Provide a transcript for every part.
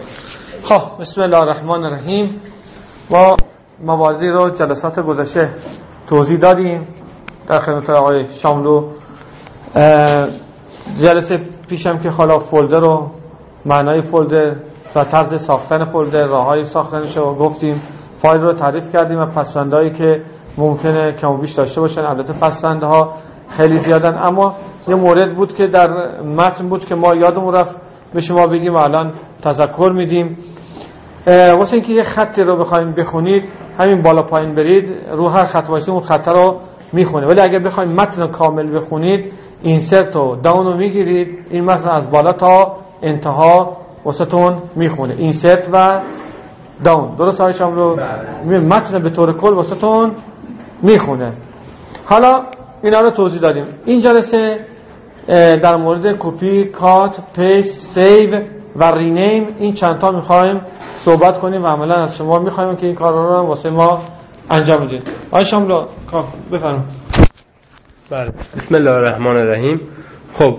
خب بسم الله الرحمن الرحیم. ما مواردی رو جلسات گذشته توضیح دادیم در خدمت آقای شاملو. جلسه پیشم که حالا فولدر رو معنای فولدر و طرز ساختن فولدر، راههای ساختنش رو گفتیم، فایل رو تعریف کردیم و پسوندهایی که ممکنه کم و بیش داشته باشن. البته پسوندها خیلی زیادن، اما یه مورد بود که در متن بود که ما یادمون رفت به شما بگیم و الان تذکر میدیم. واسه اینکه یه خطی رو بخواید بخونید، همین بالا پایین برید، رو هر خط واسه اون خط رو میخونه. ولی اگه بخواید متن رو کامل بخونید، اینسرت و داون رو میگیرید، این متن از بالا تا انتها واسهتون میخونه. اینسرت و داون، درست هایشم رو متن به طور کل واسهتون میخونه. حالا اینا رو توضیح دادیم. این جلسه در مورد کپی، کات، پیست، سیو و رینیم این چند تا میخوایم صحبت کنیم و عملا از شما میخوایم که این کارا رو واسه ما انجام بدید. آقای شاملو بفرمایید. بله، بسم الله الرحمن الرحیم. خب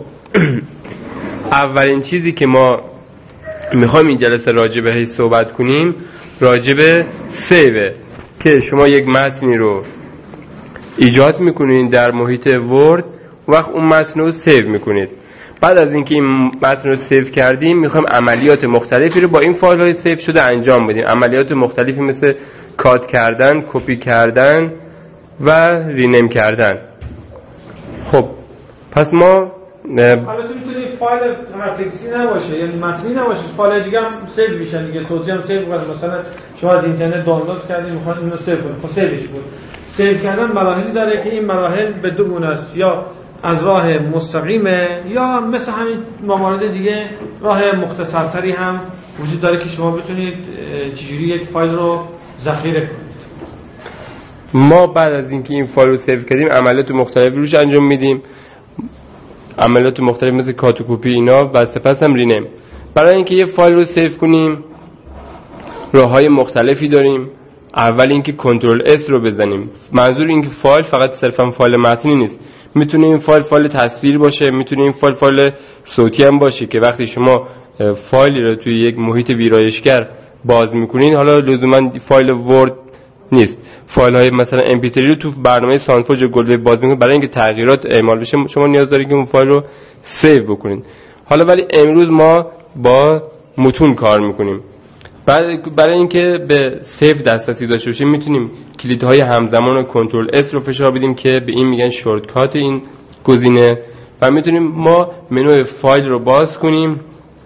اولین چیزی که ما میخوایم این جلسه راجع بهش صحبت کنیم راجع به سیو، که شما یک متنی رو ایجاد میکنید در محیط ورد، وقت اون متن رو سیو میکنید. بعد از اینکه این متن رو سیو کردیم، میخوایم عملیات مختلفی رو با این فایل های سیو شده انجام بدیم. عملیات مختلفی مثل کات کردن، کپی کردن و رینیم کردن. خب پس ما البته میتونه فایل تکستی نباشه، یعنی متنی نباشه، فایل دیگه هم سیو میشن دیگه. صوتی هم سیو کنید. مثلا شما از اینترنت دانلود کردید میخواید اینو سیو کنید، خب سیوش کنید. سیو کردن مراحلی داره که این مراحل به دو گونه است، یا از راه مستقیمه یا مثل همین موارد دیگه راه مختصرتری هم وجود داره که شما بتونید چجوری یک فایل رو ذخیره کنید. ما بعد از اینکه این فایل رو سیو کردیم عملیات مختلفی روش انجام میدیم، عملیات مختلف مثل کات و کپی اینا، و سپس هم رینیم. برای اینکه یه فایل رو سیو کنیم راههای مختلفی داریم. اول اینکه کنترل اس رو بزنیم. منظور این که فایل فقط صرفا فایل متنی نیست، میتونه این فایل تصویر باشه، میتونه این فایل صوتی هم باشه که وقتی شما فایلی رو توی یک محیط ویرایشگر باز میکنین، حالا لزوما فایل ورد نیست، فایل های مثلا MP3 رو تو برنامه ساندفوج گلوی باز میکنین، برای اینکه تغییرات اعمال بشه شما نیاز دارید که اون فایل رو سیو بکنین. حالا ولی امروز ما با متون کار میکنیم. برای اینکه به سیو دسترسی داشته باشیم میتونیم کلیدهای همزمان و کنترل اس رو فشار بدیم که به این میگن شورتکات این گزینه، و میتونیم ما منوی فایل رو باز کنیم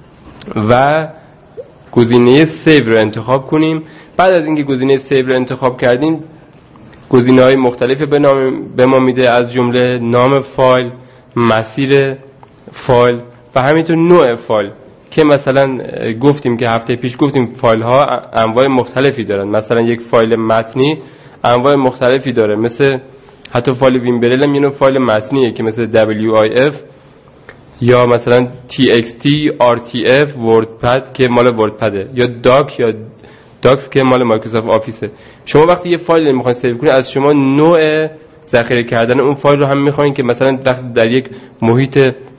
و گزینه سیو رو انتخاب کنیم. بعد از اینکه گزینه سیو رو انتخاب کردیم، گزینه‌های مختلفی به ما میده، از جمله نام فایل، مسیر فایل و همینطور نوع فایل، که مثلا گفتیم که هفته پیش گفتیم فایل ها انواع مختلفی دارن. مثلا یک فایل متنی انواع مختلفی داره، مثل حتی فایل ویمبرل هم یه نوع فایل متنیه که مثل WIF، یا مثلا TXT، RTF، وردپد که مال وردپده، یا داک یا داکس که مال مایکروسافت آفیسه. شما وقتی یه فایل میخواین سیو کنید، از شما نوع ذخیره کردن اون فایل رو هم میخواین که مثلا وقتی در یک محیط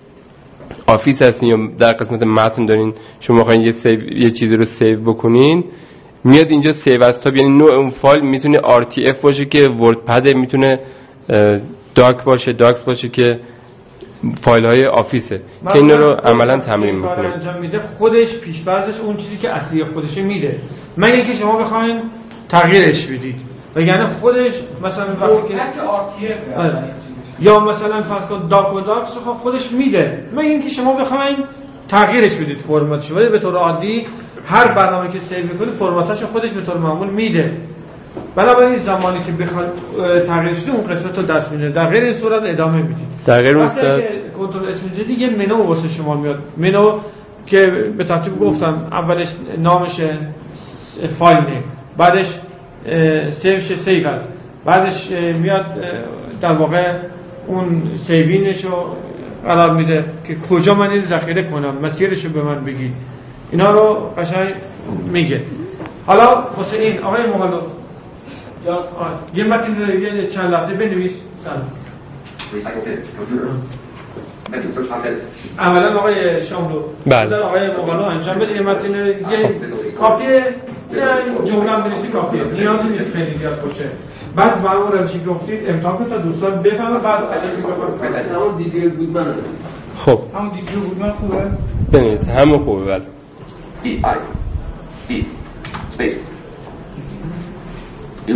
آفیس هستین یا در قسمت متن دارین شما میخواین یه چیزی رو سیو بکنین، میاد اینجا سیو از تاب، یعنی نوع اون فایل میتونه RTF باشه که وردپد، میتونه داک باشه، داکس باشه که فایل های آفیسه، که این رو عملا تمرین میکنه. انجام میده خودش پیش‌فرضش اون چیزی که اصلی خودش میده، مگه اینکه شما بخواید تغییرش بدید. وگرنه خودش مثلا وقتی که یا مثلا فرض کن داک و داکس خودش میده، مگه اینکه شما بخواید تغییرش بدید فرمتش. ولی به طور عادی هر برنامه‌ای که سیو می‌کنید فرمتش خودش به طور معمول میده. بنابراین زمانی که بخواید تغییرش بدید اون قسمت رو دست میده، در غیر این صورت ادامه میدید. در غیر این صورت کنترل اس میدید یه منو واسه شما میاد، منو که به ترتیب گفتم اولش نامش فایل نیم، بعدش سیوش سیو است، بعدش میاد در واقع اون سیوینش رو قرار میده که کجا من این ذخیره کنم، مسیرش رو به من بگید. اینا رو قشنگ میگه. حالا واسه این آقای مهالو یه متن رو یه چند لحظه بنویس. عملا آقای شاملو بله آقای مقالو انجام بدید متن کافیه جمله بنویسی کافیه نیازی نیست خیلی زیاد باشه بعد معمولا چی گفتید امتحان کنید تا دوستان بفهمن بعد ازش بپرسید همون دیگه بود من خب همون دیگه بود من خوبه بنویس همون خوبه بله E space U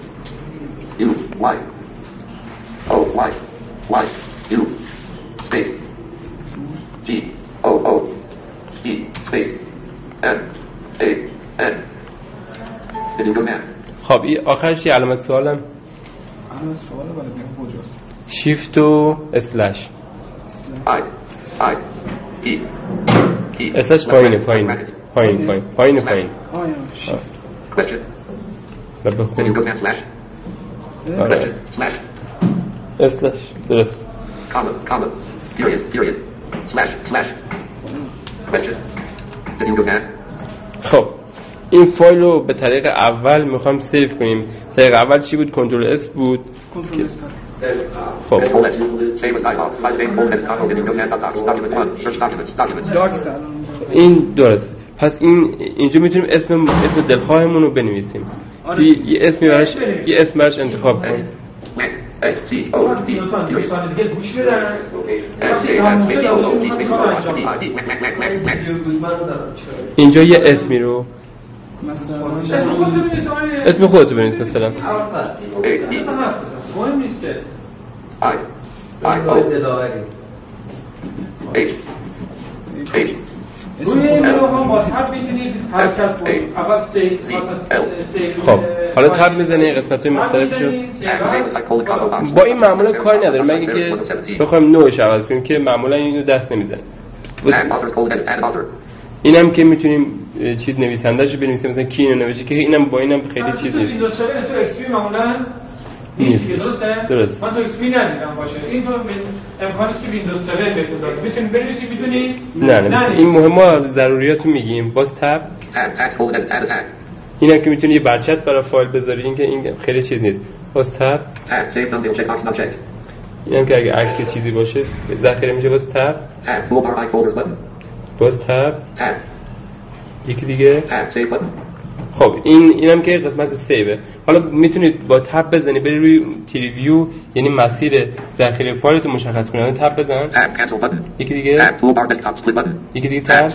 Y O Y U space G O E space N A N The new command. خب این آخرش یه علامت سوالم علامت سوال ولی بگم کجاست شیفت و اسلش I E اسلش پایینه پایین question. و The new بخون command slash آره slash اسلش درست comma period slash question. The new command. خب این فایل رو به طریق اول میخوایم سیو کنیم. طریق اول چی بود؟ کنترل اس بود. کنترل اس خب Control S. Save as dialog. File name folder control the new command document 1 search documents. داکس این درست. پس اینجا میتونیم اسم دلخواهمون رو بنویسیم. یه اسم براش انتخاب کنیم. S T O D. دوستان دیگه گوش بدن وقتی تموم شد دوستان میخواد انجام اینجا یه اسمی رو مثلا اسم خودتو بنویس آقای اسم خودتو بنویس مثلا مهم نیست که I O H روی این هم باز هم میتونید حرکت کنید اول خب حالا تب میزنی قسمت های مختلفشو. با این معمولا کاری نداره مگه که بخوایم نوعش عوض کنیم که معمولا اینو دست نمیزنه. اینم که میتونیم چیز نویسنده‌شو بنویسیم مثلا کی اینو نوشته که اینم با اینم خیلی چیز نیست. ویندوز 7 تو ایکس پی معمولا نیست. درست. من تو ایکس پی ندیدم باشه. این تو امکانی است که ویندوز 7 بهتون داره. میتونید بنویسید میتونید نه این مهمه ضروریاتو میگیم. باز تب اینا که میتونی یه برچسب برای فایل بذاری این خیلی چیز نیست. باز تب اینم که اگه عکس چیزی باشه ذخیره میشه. باز تب باز تب یکی دیگه خب اینم که قسمت سیوه. حالا میتونید با تب بزنی بری روی تریویو یعنی مسیر ذخیره فایلتو مشخص کنی. تب بزن یکی دیگه یکی دیگه تب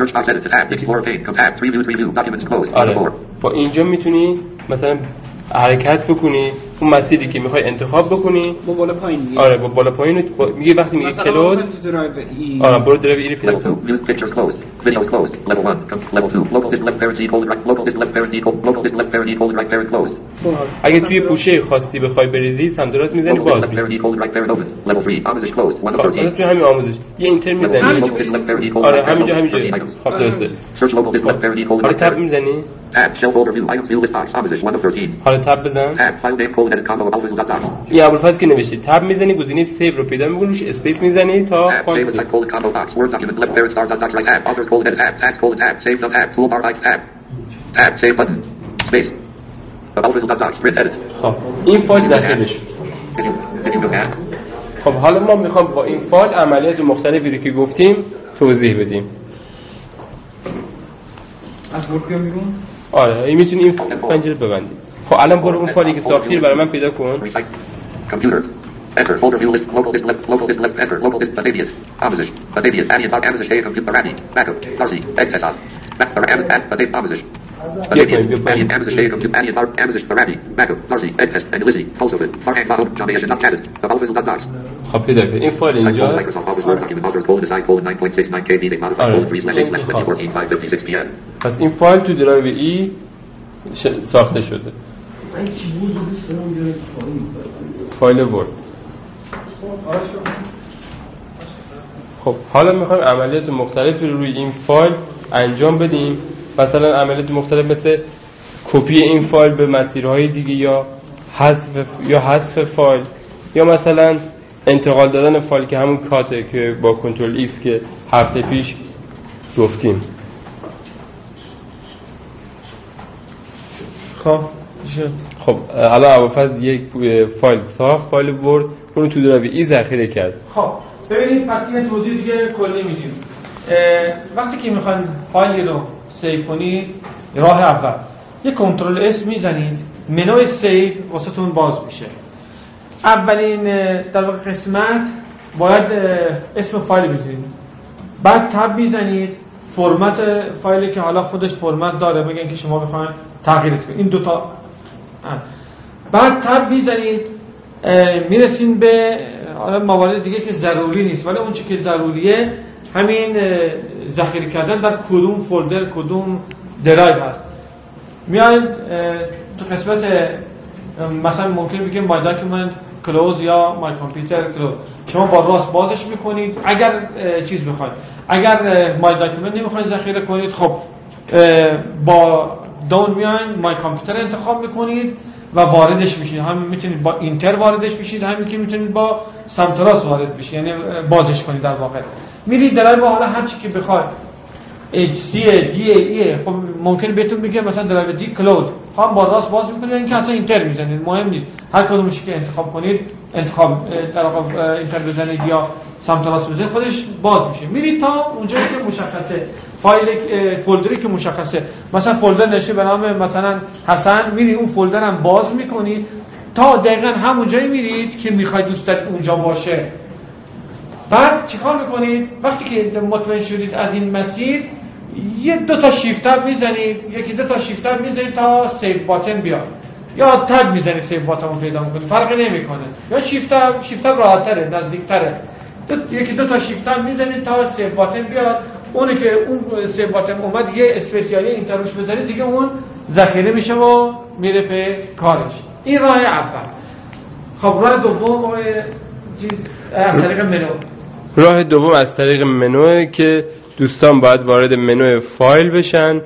آره. با اینجا میتونی مثلا حرکت بکنی اون مسیری که میخوای انتخاب بکنی با بالا پایین دیگه. آره با بالا پایین میگه وقتی میگه کلوز آره برو درایو ای رو پیدا کن. Music pictures closed. Videos closed. Level 1. Level 2. Local disk left parent Z colon right. Local disk left parent D colon. Local disk left parent D colon right parent closed. اگه توی پوشه خاصی بخوای بریزی سمدرات میزنی Local disk باز left parent D colon right parent opened. Level 3. Opposition closed. 1 of 13. توی همین آموزش یه اینتر میزنی Local disk left parent D colon آره right parent همینجا opened. خب درسته. Search local disk left parent D colon حالا right تب parent. میزنی Tab shell folder view items view list box opposition 1 of 13. حالا تب بزن Tab file name colon edit combo of alpha.docs. این ابوالفضل که نوشتی تب میزنی گزینه سیو رو پیدا میکنی روش اسپیس میزنی تا Tab save as type colon combo box word document left parent star dot docs right tab authors colon edit tab tags colon tab save dot tab toolbar icon tab save button space of alpha.docs print edit. خب این فایل ذخیره شد. Can you go add? خب حالا ما میخوام با این فایل عملیات مختلفی رو که گفتیم توضیح بدیم. از ورک بیام بیرون آره این میتونی این پنجره ببندی. خب الان برو اون فایلی که ساختی رو برای من پیدا کن. Recite computer enter folder view list local disk left enter local disk Batavius opposition Batavius Adian dot Amazon A computer Barati backup Darcy Exesos Amazon Batavius opposition Batavius Adian Amazon A computer Adian dot Amazon Barati backup Darcy Exes and Lizzie Fulsovit Farhang Mahmoud John Asian not chatted the Alphas dot docs. خب پیدا کن این فایل اینجا Microsoft Office Word document authors colon design colon 9.69 KB date modified colon 3 slash 8 slash 2014 5:56 PM. پس این فایل تو درایو ای ساخته شده. فایل ورد. خب حالا میخوایم عملیات مختلفی رو روی این فایل انجام بدیم. مثلا عملیات مختلف مثل کپی این فایل به مسیرهای دیگه یا حذف فایل یا مثلا انتقال دادن فایل که همون کاته که با کنترل ایکس که هفته پیش گفتیم. خب الان ابوالفضل یک فایل ساخت فایل ورد اون تو درایو ای ذخیره کرد. خب ببینید پس یه توضیح دیگه کلی میدیم. وقتی که میخواین فایلی رو سیو کنید، راه اول یه کنترل اس میزنید، منوی سیو واسهتون باز میشه. اولین در واقع قسمت باید اسم فایل بزنید، بعد تب میزنید، فرمت فایلی که حالا خودش فرمت داره، بگن که شما بخواید تغییرش کنید، این دوتا. بعد تب میزنید، میرسیم به موارد دیگه که ضروری نیست، ولی اون چی که ضروریه همین ذخیره کردن در کدوم فولدر، کدوم درایو هست. میاید تو قسمت مثلا ممکنه بگیم my document close یا my computer close، شما با راست بازش میکنید. اگر چیز بخواید، اگر my document نمیخواید ذخیره کنید، خب با داون میاین my computer انتخاب میکنید و واردش میشید. هم میتونید با اینتر واردش بشید، همین که میتونید با سمت راست وارد بشید، یعنی بازش کنید. در واقع میرید درایو، حالا هر چی که بخواید HC DAE، خب ممکن بهتون بگه مثلا درایو دی کلوز، خب با راست باز میکنید، اینکه اصلا اینتر میزنید، مهم نیست. هر کدومش که انتخاب کنید، انتخاب در واقع اینتر بزنید یا سمت راست بزنید، خودش باز میشه. میرید تا اونجایی که مشخصه، فایل فولدری که مشخصه، مثلا فولدر نشه به نام مثلا حسن، میرید اون فولدر هم باز میکنید تا دقیقاً همون جایی میرید که میخواید دوست دارید اونجا باشه. بعد چیکار میکنید؟ وقتی که مطمئن شدید از این مسیر، یه دو تا شیفت تب میزنید، یکی دو تا شیفت تب میزنید تا سیو باتن بیاد، یا تب میزنید سیو باتن رو پیدا میکنید، فرقی نمیکنه. یا شیفت تب راحت‌تره، نزدیک‌تره. یکی دو تا شیفت تب میزنید تا سیو باتن بیاد. اونی که اون سیو باتن اومد، یه اسپسیالی اینتروش بزنید دیگه، اون ذخیره میشه و میره به کارش. این راه اول. خب راه دوم از طریق منو. راه دوم از طریق منوه که دوستان باید وارد منو فایل بشن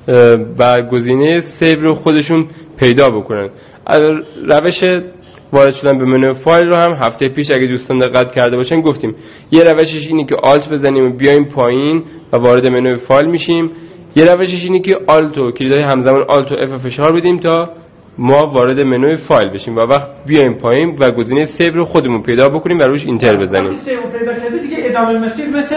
و گزینه سیو رو خودشون پیدا بکنن. روش وارد شدن به منو فایل رو هم هفته پیش اگه دوستان دقت کرده باشن گفتیم. یه روشش اینه که آلت بزنیم و بیایم پایین و وارد منو فایل میشیم. یه روشش اینه که آلت و کلیدهای همزمان آلت و اف فشار بدیم تا ما وارد منوی فایل بشیم و وقت بیایم پایین و گزینه سیو رو خودمون پیدا بکنیم و روش اینتر بزنیم. وقتی سیو پیدا کردید دیگه ادامه مسیر مثل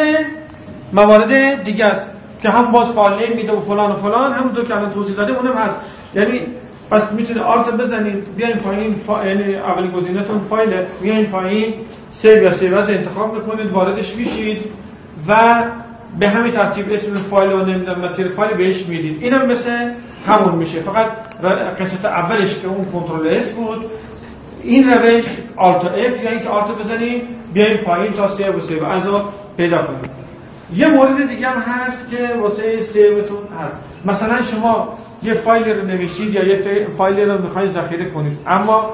موارد دیگه است که هم باز فایل نیم میده و فلان و فلان، هم دو که الان توضیح داده اونم هست. یعنی پس میتونید آلت بزنید، بیاین پایین یعنی اولین گزینه‌تون فایل، بیاین پایین سیو یا سیو از انتخاب میکنید، واردش میشید و به همین ترتیب اسم فایل و نمیدونم مسیر فایل بهش میدید. اینم مثل همون میشه، فقط قسمت اولش که اون کنترل اس بود، این روش آلت اف یا اینکه آلت بزنید بیاین پایین تا سیو و سیو ازو پیدا کنید. یه مورد دیگه هم هست که واسه سیوتون هست. مثلا شما یه فایل رو نوشتید یا یه فایل رو میخواید ذخیره کنید، اما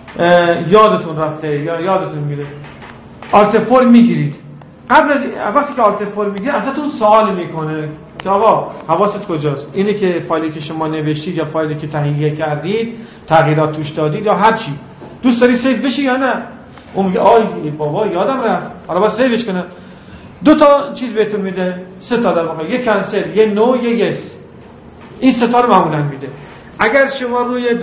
یادتون رفته یا یادتون میره، آلت 4 میگیرید. قبل وقتی که آلت 4 میگیرید ازتون سوال میکنه که آقا حواست کجاست؟ اینه که فایلی که شما نوشتید یا فایلی که تهیه کردید تغییرات توش دادید یا هر چی، دوست داری سیو بشه یا نه؟ اون میگه آی بابا یادم رفت، حالا باید سیوش کنم. دو تا چیز بهتون میده، سه تا در واقع، یه کنسل، یه نو، یه یس. این سه تا رو معمولا میده. اگر شما روی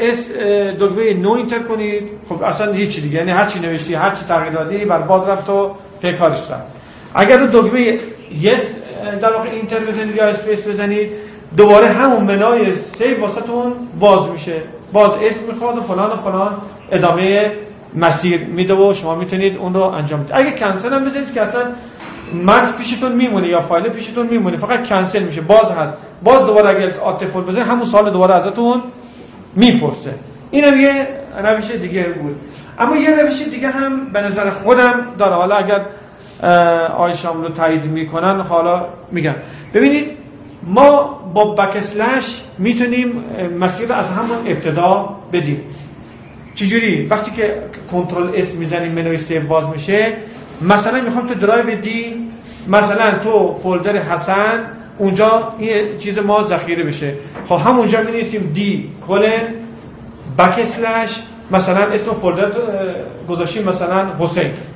دکمه نو اینتر کنید، خب اصلا هیچ دیگه، یعنی هر چی نوشتی، هر چی تغییر دادی برباد رفت و پیکارش رفت. اگر رو دکمه یس در واقع اینتر بزنید یا اسپیس بزنید، دوباره همون منوی سیو واسهتون باز میشه، باز اسم میخواد و فلان و فلان ادامه مسیر میده و شما میتونید اون رو انجام بدید. اگه کنسل هم بزنید که اصلا متن پیشتون میمونه یا فایل پیشتون میمونه، فقط کنسل میشه، باز هست، باز دوباره اگه آتفول بزنید همون سوال دوباره ازتون میپرسه. اینم یه روش دیگه بود. اما یه روش دیگه هم به نظر خودم داره، حالا اگر آقای شاملو رو تایید میکنن حالا میگم. ببینید ما با بک اسلش میتونیم مسیر از همون ابتدا بدیم. چجوری؟ وقتی که کنترل اس میزنیم منوی سیو باز میشه. مثلا میخوام تو درایو دی، مثلا تو فولدر حسن اونجا این چیز ما ذخیره بشه، خب همونجا می‌نویسیم دی کلن بک اسلش، مثلا اسم فولدر گذاشتیم مثلا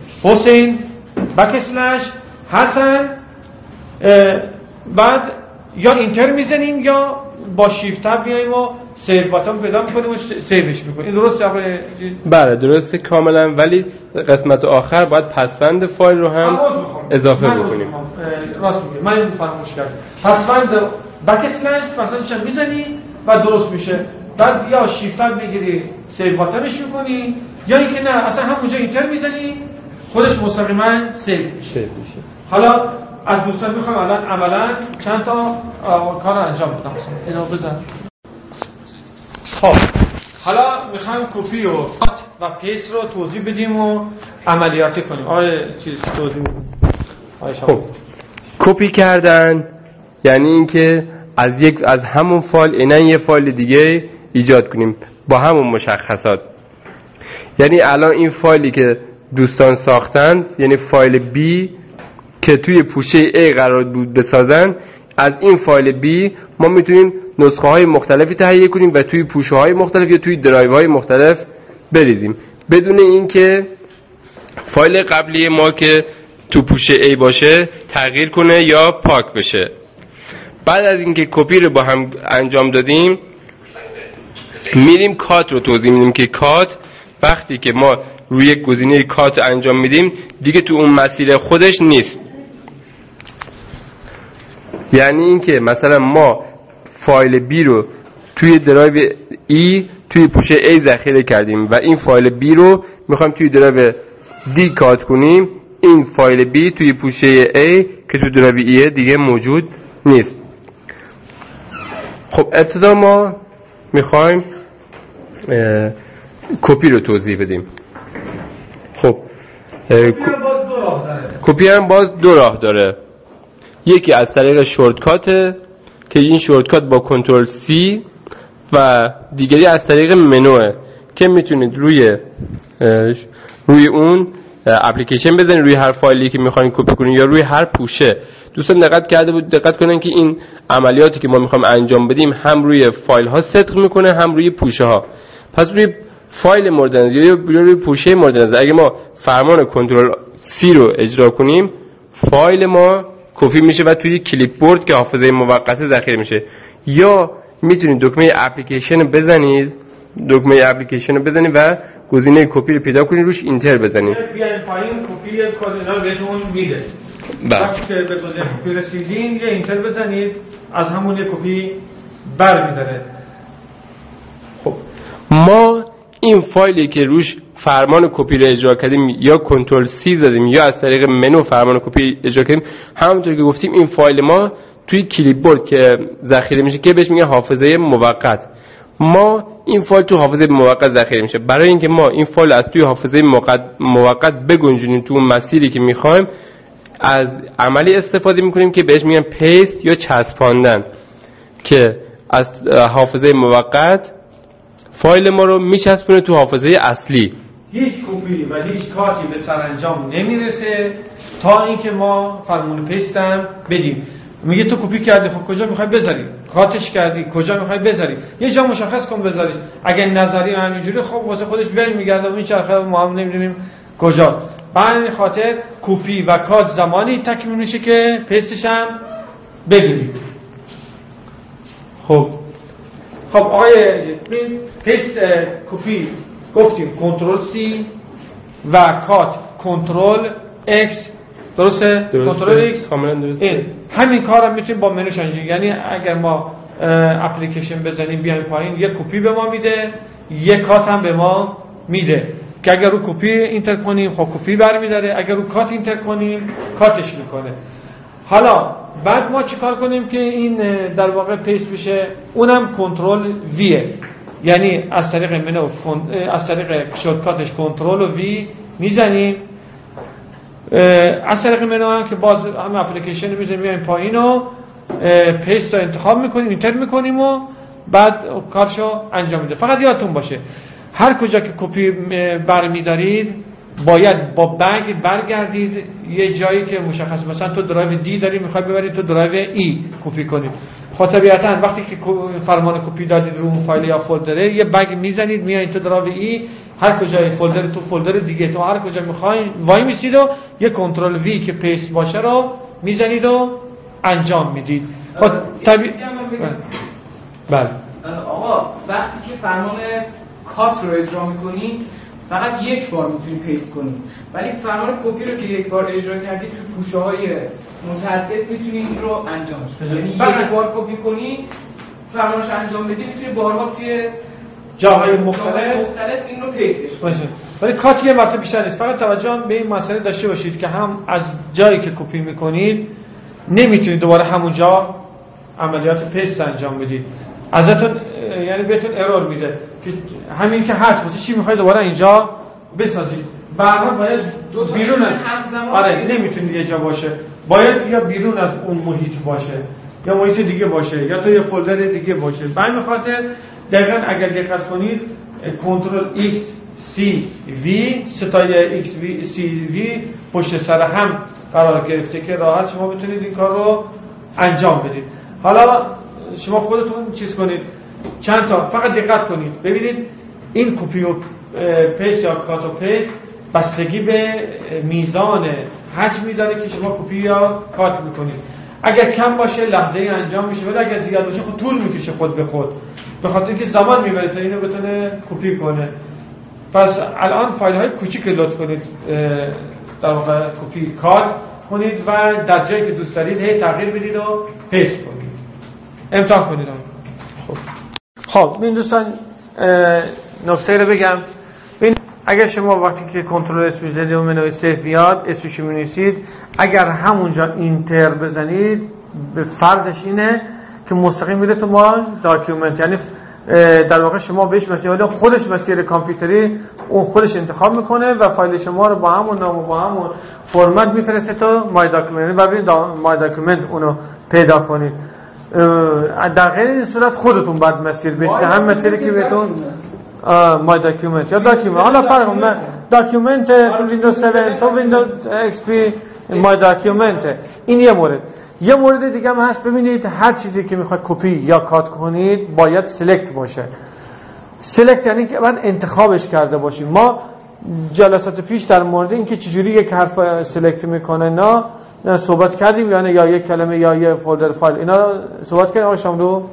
حسین بک اسلش حسن، بعد یا اینتر میزنیم یا با شیفت تب میایم و سیو باتن پیدا میکنیم و سیوش میکنیم. این درسته آقای؟ بله درسته کاملا، ولی قسمت آخر باید پسوند فایل رو هم اضافه بکنیم. راست میگه، من اینو فراموش کردم. پسوند بک اسلش پسوندش میزنی و درست میشه. بعد یا شیفت تب میگیری سیو باتنش میکنی، یا اینکه نه اصلا همونجا اینتر میزنی خودش مستقیما سیو میشه. حالا از دوستان میخوام الان عملا چند تا کار انجام بدم. اینو بزن. خب حالا میخوایم کپی و پیست رو توضیح بدیم و عملیاتی کنیم. چیز توضیح میدیم. خب کپی کردن یعنی اینکه از همون فایل عیناً یه فایل دیگه ایجاد کنیم با همون مشخصات. یعنی الان این فایلی که دوستان ساختن، یعنی فایل B که توی پوشه A قرار بود بسازن، از این فایل B ما میتونیم نسخه های مختلفی تهیه کنیم و توی پوشه های مختلف یا توی درایو های مختلف بریزیم بدون اینکه فایل قبلی ما که تو پوشه A باشه تغییر کنه یا پاک بشه. بعد از اینکه کپی رو با هم انجام دادیم میریم کات رو توضیح میدیم که کات وقتی که ما روی یک گزینه کات انجام میدیم دیگه تو اون مسیر خودش نیست. یعنی اینکه مثلا ما فایل B رو توی درایو E توی پوشه A ذخیره کردیم و این فایل B رو میخوایم توی درایو D کات کنیم، این فایل B توی پوشه A که توی درایو E دیگه موجود نیست. خب ابتدا ما میخوایم کپی رو توضیح بدیم. خب کپی هم باز دو راه داره. یکی از طریق شورتکاته که این شورتکات با کنترل C و دیگری از طریق منوه که میتونید روی اون اپلیکیشن بزنید، روی هر فایلی که میخواین کپی کنید یا روی هر پوشه. دوستان دقت کنن که این عملیاتی که ما میخوایم انجام بدیم هم روی فایل ها صدق میکنه هم روی پوشه ها. پس روی فایل مورد نظر یا روی پوشه مورد نظر اگه ما فرمان کنترل C رو اجرا کنیم فایل ما کپی میشه و توی کلیپ بورد که حافظه موقت ذخیره میشه. یا میتونید دکمه اپلیکیشن رو بزنید و گزینه کپی رو پیدا کنید روش اینتر بزنید. بیاین پایین کپی کد رو بهتون میده. وقتی که به گزینه کپی رسیدین یه اینتر بزنید از همون یه کپی برمی‌داره. خب ما این فایلی که روش فرمان کپی رو اجرا کردیم یا کنترل C زدیم یا از طریق منو فرمان کپی اجرا کردیم، همونطور که گفتیم این فایل ما توی کلیپ بورد که ذخیره میشه که بهش میگه حافظه موقت. ما این فایل تو حافظه موقت ذخیره میشه. برای اینکه ما این فایل از توی حافظه موقت بگنجونیم تو اون مسیری که میخوایم از عملی استفاده میکنیم که بهش میگن پیست یا چسباندن که از حافظه موقت فایل ما رو میچسبونه تو حافظه اصلی. هیچ کپی و هیچ کاتی به سرانجام نمیرسه تا اینکه ما فرمون پیست هم بدیم. میگه تو کپی کردی، خب کجا میخوای بذاری؟ کاتش کردی، کجا میخوای بذاری؟ یه جا مشخص کن بذاریش. اگه نظری همینجوری خب واسه خودش ول میگرده و این چرخه ما هم نمیدونیم کجا. برای خاطر کپی و کات زمانی تکمیل میشه که پیستش هم بگیرید. خب آقای پیست کپی گفتیم کنترل C و کات کنترل X درسته؟ کنترل X کاملا درسته. همین کارم میتونیم با منوش انجام. یعنی اگر ما اپلیکیشن بزنیم بیایم پایین یه کپی به ما میده، یه کات هم به ما میده که اگر رو کپی اینتر کنیم خب کپی برمیداره، اگر رو کات اینتر کنیم کاتش میکنه. حالا بعد ما چیکار کنیم که این در واقع پیست بشه؟ اونم کنترل ویه، یعنی از طریق منو از طریق شورتکاتش کنترل و وی میزنیم. از طریق منو هم که باز هم اپلیکیشن میزنیم میایم پایین و پیست رو انتخاب میکنیم، اینتر میکنیم و بعد کارشو انجام میده. فقط یادتون باشه هر کجا که کپی برمیدارید باید با بگ برگردید یه جایی که مشخص، مثلا تو درایو دی داری میخوای ببرید تو درایو ای کپی کنید. خب طبیعتا وقتی که فرمان کپی دادید رو اون فایل یا فولدره یه بگ میزنید میایید تو درایو ای، هر کجا فولدر تو فولدر دیگه تو هر کجا میخواین وای میسید و یه کنترل وی که پیست باشه رو میزنید و انجام میدید. خب طبیعی بله آقا وقتی که فرمان کات رو اجرا میکنی فقط یک بار میتونی پیست کنی، ولی فرمان کپی رو که یک بار اجرا کردی تو پوشه های متعدد میتونی این رو انجامش بدی. یعنی یک بار کپی کنی فرمانش انجام بدی میتونی بارها توی جاهای مختلف این رو پیستش باشه. ولی کات یه مرتبه بیشتر نیست. فقط توجه به این مسئله داشته باشید که هم از جایی که کپی میکنید نمیتونید دوباره همونجا عملیات پیست انجام بدید. ازتون یعنی بهتون ارور میده که همین که هست واسه چی میخواید دوباره اینجا بسازید. برنامه باید بیرون از نمیتونید یه جا باشه، باید یا بیرون از اون محیط باشه یا محیط دیگه باشه یا تو یه فولدر دیگه باشه. به همین خاطر دقیقاً اگر دقت کنید کنترل X C V ستای X V C V پشت سر هم قرار گرفته که راحت شما بتونید این کار رو انجام بدید. حالا شما خودتون چیز کنید چند تا فقط دقت کنید ببینید این کپی و پیست یا کات و پیست بستگی به میزان حجمی داره که شما کپی یا کات میکنید. اگر کم باشه لحظه ای انجام میشه، ولی اگر زیاد باشه خود طول میکشه خود به خود، به خاطر اینکه زمان میبره تا اینو بتونه کپی کنه. پس الان فایل های کوچیک لطف کنید در واقع کپی کات کنید و در جایی که دوست دارید هی تغییر بدید و پیست کنید. امتحان کنید. خب این دوستان نکته رو بگم. اگر شما وقتی که کنترل اس میزنید و منوی سیف بیاد اسمش رو می‌نویسید، اگر همونجا اینتر بزنید به فرضش اینه که مستقیم میره تو ما داکیومنت، یعنی در واقع شما بهش مسئله خودش مسئله کامپیوتری اون خودش انتخاب میکنه و فایل شما رو با همون نام و با همون فرمت میفرسته تو مای داکیومنت و ببینید مای داکیومنت اونو پیدا کنید. در غیر این صورت خودتون باید مسیر بشید هم مسیری که بهتون مای داکیومنت یا داکیومنت، حالا فرق من داکیومنت تو ویندوز 7 تو ویندوز ایکس پی مای داکیومنت. این یه مورد. یه مورد دیگه هم هست، ببینید هر چیزی که میخواید کپی یا کات کنید باید سلکت باشه. سلکت یعنی که باید انتخابش کرده باشیم. ما جلسات پیش در مورد اینکه چجوری یک حرف سلکت میکنه نه صحبت کردیم، یعنی یا یک کلمه یا یه فولدر فایل اینا صحبت کردیم. آقا شاملو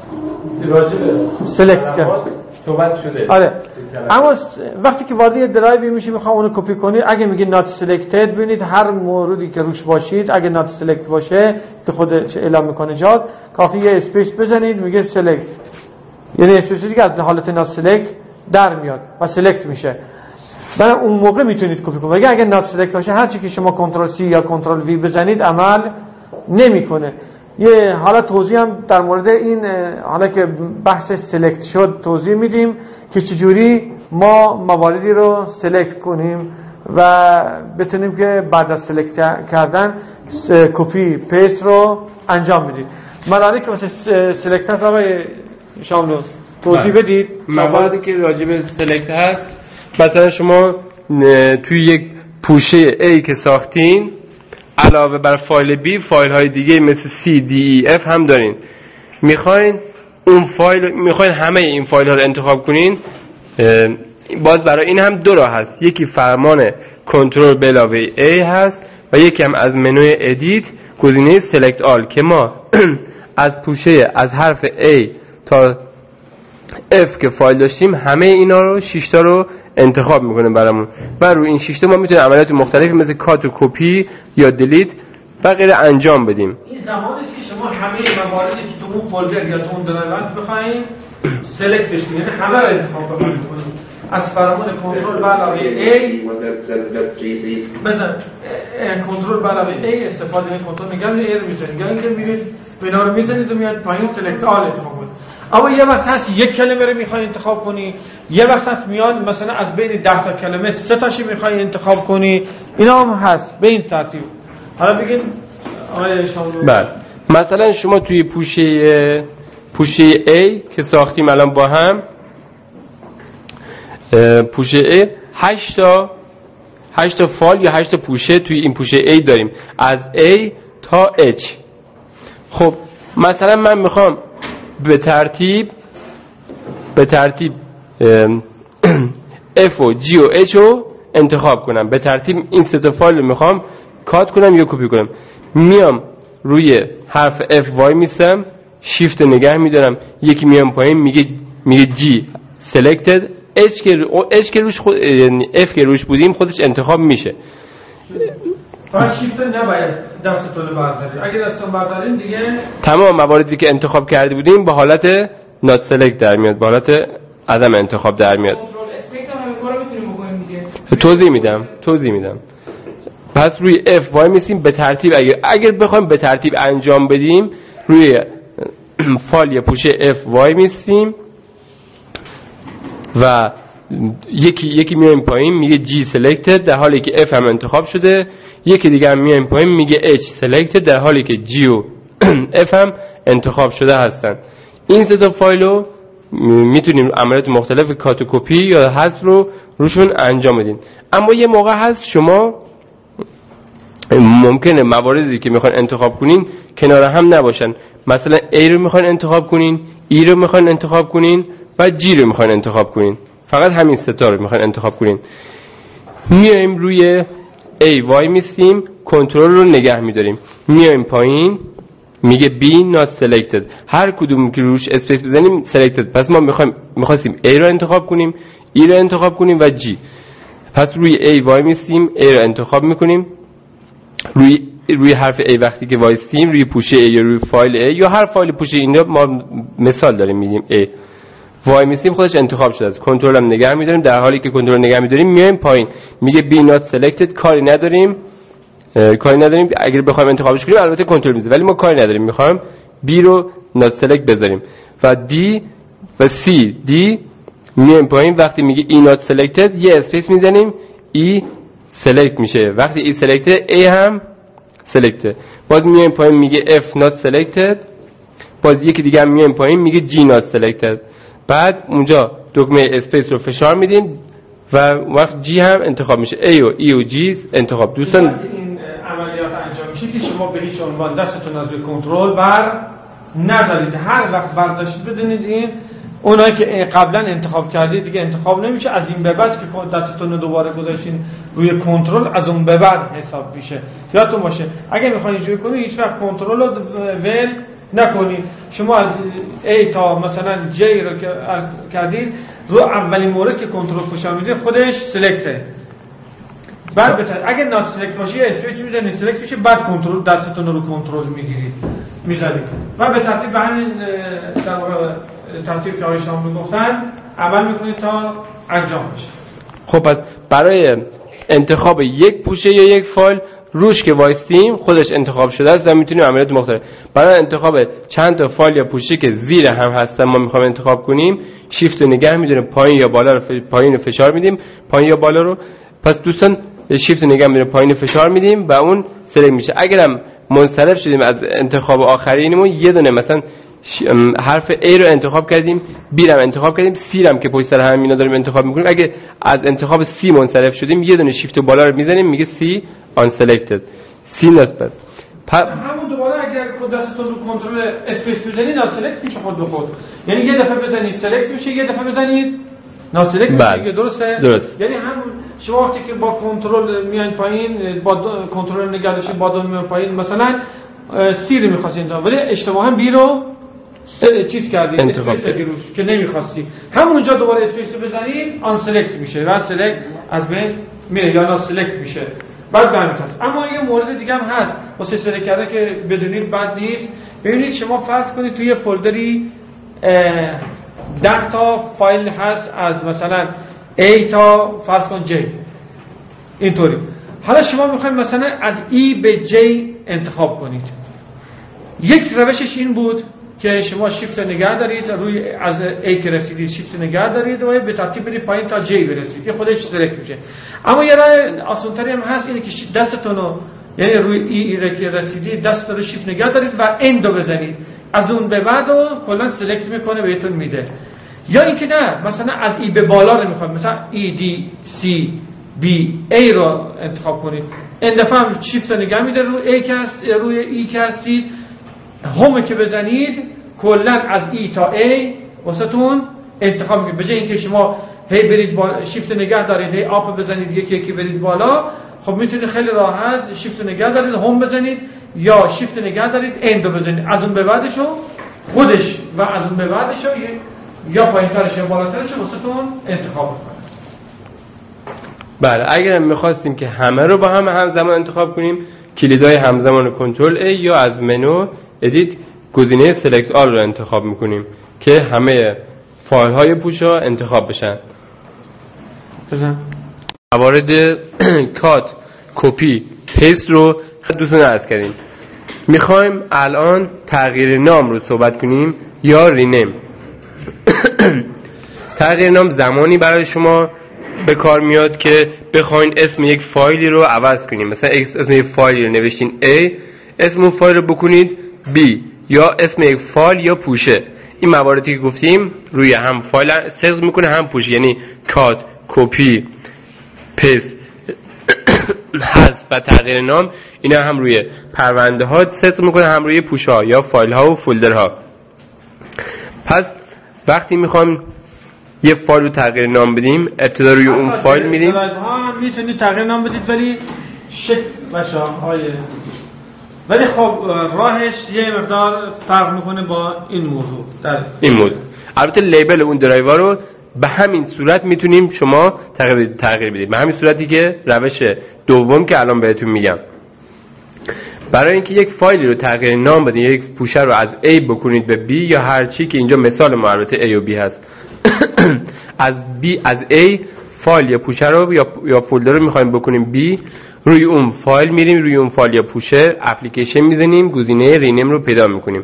سلکت کرد صحبت شده. آره اما وقتی که وارد یه درایوی میشی میخوام اونو کپی کنید، اگه میگه not selected ببینید هر موردی که روش باشید اگه not select باشه که خودش اعلام میکنه جاد کافی یه اسپیس بزنید میگه select، یعنی اسپیس دیگه از حالت not select در میاد و select میشه. برای اون موقع میتونید کپی کنید. اگه not select باشه هر چی که شما کنترل C یا کنترل V بزنید عمل نمیکنه. یه حالا توضیح هم در مورد این حالا که بحث سلکت شد توضیح میدیم که چجوری ما مواردی رو سلکت کنیم و بتونیم که بعد از سلکت کردن کپی پیست رو انجام بدیم. مواردی که واسه سلکت هست آقای شاملو توضیح بدید. مواردی که راجع به سلکت هست مثلا شما توی یک پوشه A که ساختین علاوه بر فایل B فایل های دیگه مثل C, D, E, F هم دارین. میخواین همه این فایل ها رو انتخاب کنین، باز برای این هم دو راه هست. یکی فرمان کنترل به علاوه A هست و یکی هم از منوی ادیت گزینه سلکت آل که ما از پوشه از حرف A تا F که فایل داشتیم همه اینا رو 6 تا رو انتخاب میکنه برامون و روی این 6 تا ما میتونیم عملیات مختلفی مثل کات و کپی یا دیلیت و غیره انجام بدیم. این زمانی که شما همه مواردی که تو اون فولدر یا تو اون درایو بخواید سلکتش کنید، یعنی همه رو انتخاب کنید از فرمان کنترل به علاوه A مثلا کنترل به علاوه A استفاده کنید کنترل میگم ایر میزنید یا اینکه میرید اینا رو میزنید و میاد پایین سلکت آل انتخاب کنید. اما یه وقت هست یک کلمه رو میخوای انتخاب کنی، یه وقت هست میاد مثلا از بین 10 تا کلمه 3 تاشی میخوای انتخاب کنی، اینا هم هست به این ترتیب. حالا بگید آقای شاملو. بله مثلا شما توی پوشه A که ساختیم الان با هم پوشه A 8 تا فایل یا 8 تا پوشه توی این پوشه A داریم از A تا H. خب مثلا من میخوام به ترتیب F و G و H رو انتخاب کنم، به ترتیب این سه تا فایل رو میخوام کات کنم یا کپی کنم. میام روی حرف F وای میستم، شیفت نگه میدارم، یکی میام پایین میگه G selected، H که روش یعنی F که روش بودیم خودش انتخاب میشه. فقط شیفت نباید دستتون بردارید. اگه دستتون بردارید دیگه تمام مواردی که انتخاب کرده بودیم با حالت not select در میاد، با حالت عدم انتخاب در میاد. توضیح میدم. پس روی F وای میسیم به ترتیب، اگر بخوایم به ترتیب انجام بدیم روی فایل یا پوشه F وای میسیم و یکی میایم پایین میگه G selected در حالی که F هم انتخاب شده، یکی دیگه هم میایم پایین میگه H selected در حالی که G و F هم انتخاب شده هستن. این سه تا فایلو میتونیم عملیات مختلف کات و کپی یا حذف رو روشون انجام بدین. اما یه موقع هست شما ممکنه مواردی که میخواین انتخاب کنین کنار هم نباشن. مثلا A رو میخواین انتخاب کنین، E رو میخواین انتخاب کنین و G رو میخواین انتخاب کنین. فقط همین سه تا رو میخواین انتخاب کنین. میایم روی A وای میستیم، کنترل رو نگه میداریم، میایم پایین میگه B not selected، هر کدوم که روش اسپیس بزنیم selected. پس ما میخواستیم A رو انتخاب کنیم، E رو انتخاب کنیم و G. پس روی A وای میستیم، A رو انتخاب میکنیم، روی حرف A وقتی که وایستیم روی پوشه A یا روی فایل A یا هر فایل پوشه اینجا ما مثال داریم میگیم A وای میستیم خودش انتخاب شده است. کنترل هم نگه میداریم، در حالی که کنترل نگه میداریم میایم پایین میگه B not selected، کاری نداریم اگر بخوایم انتخابش کنیم البته کنترل میزنیم ولی ما کاری نداریم، میخوایم B رو not select بذاریم و D و C D میایم پایین وقتی میگه E not selected یه اسپیس میزنیم E select میشه، وقتی E selected A هم select. باز میایم پایین میگه F not selected، باز یکی دیگه هم میایم پایین میگه G not selected. بعد اونجا دکمه اسپیس رو فشار میدیم و وقت G هم انتخاب میشه، A و E و G انتخاب. دوستان این عملیات انجام میشه که شما به هیچ عنوان دستتون از روی کنترل بر ندارید. هر وقت برداشت بدونید این اونایی که قبلا انتخاب کردید دیگه انتخاب نمیشه. از این به بعد که دستتون رو دوباره گذاشتین روی کنترل از اون به بعد حساب میشه. یادتون باشه اگه میخواین اینجوری کنید هیچ وقت کنترل رو ول نکنید. شما از A تا مثلا J رو که کردید رو اولین مورد که کنترل فشار میده خودش سلکته. بعد اگه نات سلکت باشه اسپیس میزنید سلکت میشه، بعد کنترل دستتون رو کنترل میگیرید میذارید و به ترتیب به همین ترتیب که آقای شاملو گفتن عمل میکنید تا انجام بشه. خب پس برای انتخاب یک پوشه یا یک فایل روش که وایستیم خودش انتخاب شده است و میتونیم عملیات مختلف. برای انتخاب چند تا فایل یا پوشه که زیر هم هستن ما میخوایم انتخاب کنیم شیفت نگه میدونیم، پایین یا بالا رو پایین فشار میدیم، پایین یا بالا رو. پس دوستان شیفت نگه میدونیم، پایین فشار میدیم و اون سلکت میشه. اگرم منصرف شدیم از انتخاب آخرینمون یه دونه مثلا حرف A رو انتخاب کردیم، B رو انتخاب کردیم، C رو که پشت سر هم اینا داریم انتخاب میکنیم، اگه از انتخاب C منصرف شدیم یه دونه شیفت بالا رو میزنیم میگه C unselected، C نصب. همون دوباره اگر دستتون رو کنترل اسپیس بزنید ناسلکت میشه خود به خود. یعنی یه دفعه بزنید سلکت میشه، یه دفعه بزنید ناسلکت میشه. درست. یعنی همون شما وقتی که با کنترل میان پایین با کنترل نگه داشتین با دو میان پایین مثلا C رو می‌خواستین انتخاب ولی اشتباها B رو چیز کردید انتخاب کردید که نمی‌خواستی، همونجا دوباره اسپیس بزنید آن سلکت میشه و سلکت از بین میره یا ناسلکت میشه. بعد برمی‌تاست. اما یه مورد دیگه هم هست واسه سلکت کرده که بدونید بد نیست. ببینید شما فرض کنید توی فولدری 10 تا فایل هست از مثلا A تا فرض کن J اینطوری. حالا شما میخواید مثلا از E به J انتخاب کنید. یک روشش این بود که شما شیفت نگه دارید روی از A که رسیدید شیفت نگه دارید و به ترتیب برید پایین تا J برسید که خودش سلکت میشه. اما یه راه آسان‌تری هم هست اینه که دستتون رو یعنی روی E که رسیدید دستتون رو شیفت نگه دارید و اند رو بزنید، از اون به بعد رو کلا سلکت میکنه بهتون میده. یا اینکه نه مثلا از E به بالا رو میخواد مثلا E D C B A رو انتخاب کنید، این دفعه هم شیفت نگه میده روی A که هست روی E که هستید، هم که بزنید کلا از E تا A واسهتون انتخاب میکنه. به جای اینکه شما هی برید با شیفت نگه دارید هی آپ بزنید یکی یکی برید بالا، خب میتونید خیلی راحت شیفت نگه دارید هم بزنید یا شیفت نگه دارید اند رو بزنید، از اون به بعدشو خودش و از اون به بعدشو یا پایین‌ترش یا بالاترش واسهتون انتخاب کنید. بله اگر می‌خواستیم که همه رو با هم همزمان انتخاب کنیم، کلیدهای همزمان کنترل A یا از منو ادیت گزینه سلکت آل رو انتخاب می‌کنیم که همه فایل‌های پوشا انتخاب بشن. موارد کات، کپی، پیست رو دوستان عرض کردیم. میخوایم الان تغییر نام رو صحبت کنیم یا رینیم. تغییر نام زمانی برای شما به کار میاد که بخواین اسم یک فایلی رو عوض کنیم. مثلا اسم یک فایلی رو نوشتین A، اسم اون فایل رو بکنید B، یا اسم یک فایل یا پوشه. این مواردی که گفتیم روی هم فایل صدق میکنه هم پوشه، یعنی کات، کپی، پیست، حذف و تغییر نام، اینا هم روی پرونده ها صدق میکنه هم روی پوشه ها یا فایل ها و فولدر ها. پس وقتی میخوام یه فایل رو تغییر نام بدیم، ابتدا روی اون فایل میریم. ها میتونید تغییر نام بدید ولی شکل بشه ولی خب راهش یه مقدار فرق میکنه با این موضوع. در این موضوع البته لیبل اون درایور رو به همین صورت میتونیم شما تغییر بدید، به همین صورتی که روش دوم که الان بهتون میگم. برای اینکه یک فایلی رو تغییر نام بدید، یک پوشه رو از A بکنید به B یا هر چی که اینجا مثال ما البته A و B هست از A فایل یا پوشه رو یا فولدر رو میخوایم بکنیم B، روی اون فایل میریم، روی اون فایل یا پوشه اپلیکیشن میزنیم، گزینه رینیم رو پیدا میکنیم.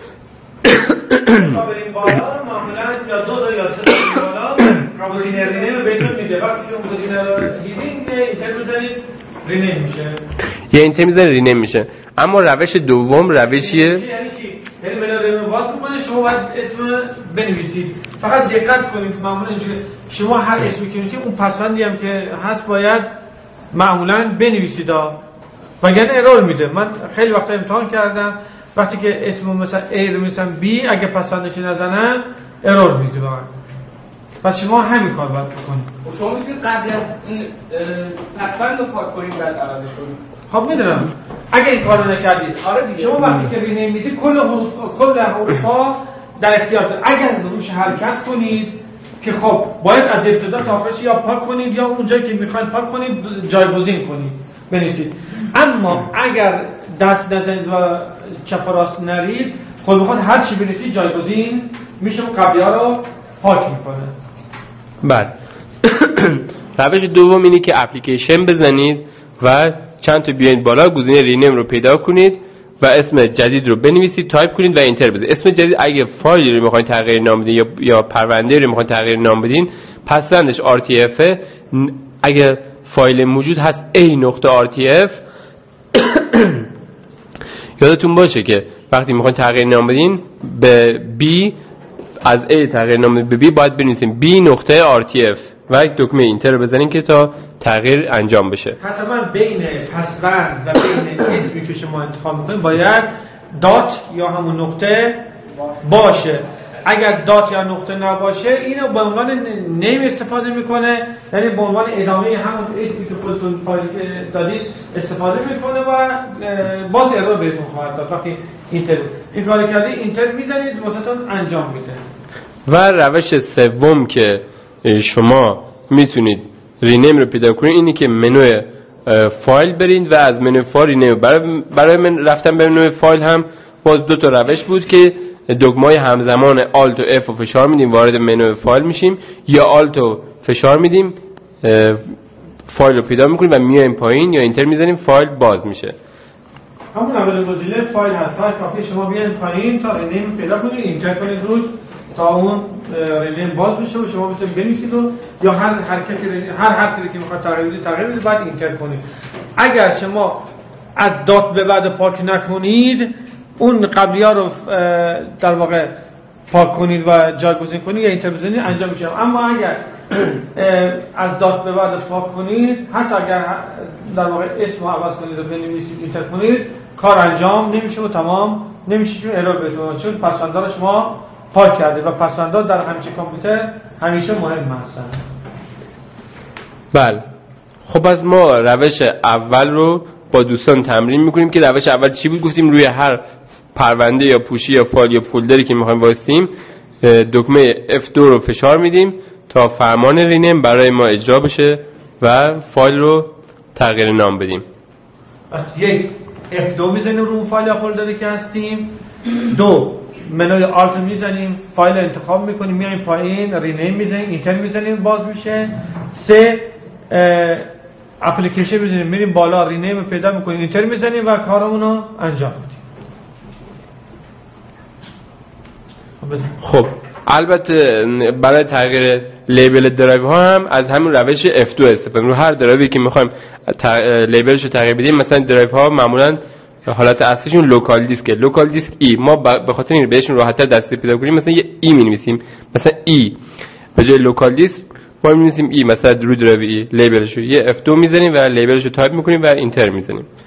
یا دو یا سه تا بالا گزینه رینیم رو بهتون میده. وقتی که اون گزینه رو دیدین اینتر بزنید رینیم میشه، یا اینتر میزنید رینیم میشه. اما روش دوم روشیه یعنی چی؟ یعنی منو رینیم باز میکنه، شما باید اسم بنویسید. فقط دقت کنید معمولا اینجوری شما هر اسمی که می‌نویسید اون پسوندی هم که هست باید معمولا بنویسید وگرنه ارور میده. من خیلی وقتا امتحان کردم وقتی که اسمو مثلا A رو می‌نویسم B، اگه پسوندش نزنم ارور میده واقعا. پس شما همین کار باید بکنید. شما میتونید قبل از این پسوند رو پاک کنید بعد عوضش کنید. خب میدونم اگه این کارو نکردید شما وقتی که رینیم میدید کل حروفا در اختیارتون. اگر روش حرکت کنید که خب باید از ابتدا تا آخرش یا پاک کنید یا اونجایی که میخواید پاک کنید جایگزین کنید بنویسید. اما اگر دست نزنید و چپ و راست نرید، خود بخواد هر چی بنویسید جایگزین میشه و قبلی‌ها رو پاک میکنه. بله. روش دوم اینه که اپلیکیشن بزنید و چند تا بیاین بالا، گزینه رینیم رو پیدا کنید و اسم جدید رو بنویسید، تایپ کنید و اینتر بزنید. اسم جدید اگه فایلی رو میخواین تغییر نام بدین یا پرونده رو میخواین تغییر نام بدین، پسوندش RTF، اگه فایل موجود هست A.RTF. یادتون باشه که وقتی میخواین تغییر نام بدین به B، از A تغییر نام به B باید بنویسیم B.RTF و یک دکمه اینتر رو بزنین که تا تغییر انجام بشه. حتما بین پسوند و بین اسمی که شما انتخاب میکنید باید دات یا همون نقطه باشه. اگر دات یا نقطه نباشه اینو به عنوان نیم استفاده میکنه، یعنی به عنوان ادامه همون اسمی که خودتون فایلی که دادید استفاده میکنه و باز ارور بهتون خواهد داد. وقتی این کار کردید اینتر میزنید واسهتون انجام میده. و روش سوم که شما میتونید رینیم رو پیدا کنید اینی که منوی فایل برید و از منوی فایل رینیم. برای من رفتن به منوی فایل هم باز دو تا روش بود که دکمه‌های همزمان آلت و اف رو فشار میدیم وارد منوی فایل میشیم، یا آلت رو فشار میدیم فایل رو پیدا میکنیم و میایم پایین، یا اینتر میزنیم فایل باز میشه. همون اول گزینه فایل هست، کافی شما بیاین پایین تا رینیم پیدا کنید، اینتر کنید روش تا اون رینیم باز بشه و شما بتونید بنویسید و یا هر حرکتی هر حرفی که میخواد تغییر بدید بعد اینتر کنید. اگر شما از دات به بعد پاک نکنید اون قبلی‌ها رو در واقع پاک کنید و جایگزین کنید یا اینتر بزنید انجام میشه. اما اگر از دات به بعد پاک کنید، حتی اگر در واقع اسم رو عوض کنید و بنویسید اینتر کنید، کار انجام نمیشه و تمام نمیشه، چون ارور بهتون، چون پسوندها رو شما پاک کردید و پسوندها در همچین کامپیوتر همیشه مهم هستن. بله. خب از ما روش اول رو با دوستان تمرین میکنیم که روش اول چی بود. گفتیم روی هر پرونده یا پوشی یا فایل یا فولدری که میخوایم واسطیم دکمه F2 رو فشار میدیم تا فرمان رینیم برای ما اجرا بشه و فایل رو تغییر نام بدیم. پس یک F2 میزنیم رو اون فایل یا فولدری که هستیم. دو منوی آلت میزنیم، فایل انتخاب میکنیم، میایم پایین رینیم میزنیم، اینتر میزنیم باز میشه. سه اپلیکیشن میزنیم، میریم بالا رینیم پیدا میکنیم، اینتر میزنیم و کارمون رو انجام میدیم. خب البته برای تغییر لیبل درایو ها هم از همین روش F2 استفاده. رو هر درایوی که میخوایم لیبلش رو تغییر بدیم، مثلا درایو ها معمولا حالت اصلیشون لوکال دیسکه، لوکال دیسک ای، ما به خاطر این بهشون راحت‌تر دسترسی پیدا کنیم مثلا یه ای می‌نویسیم، مثلا ای به جای لوکال دیسک ما می‌نویسیم ای، مثلا رو درایو ای لیبلش رو یه F2 میزنیم و لیبلش رو تایپ می‌کنیم و اینتر میزنیم.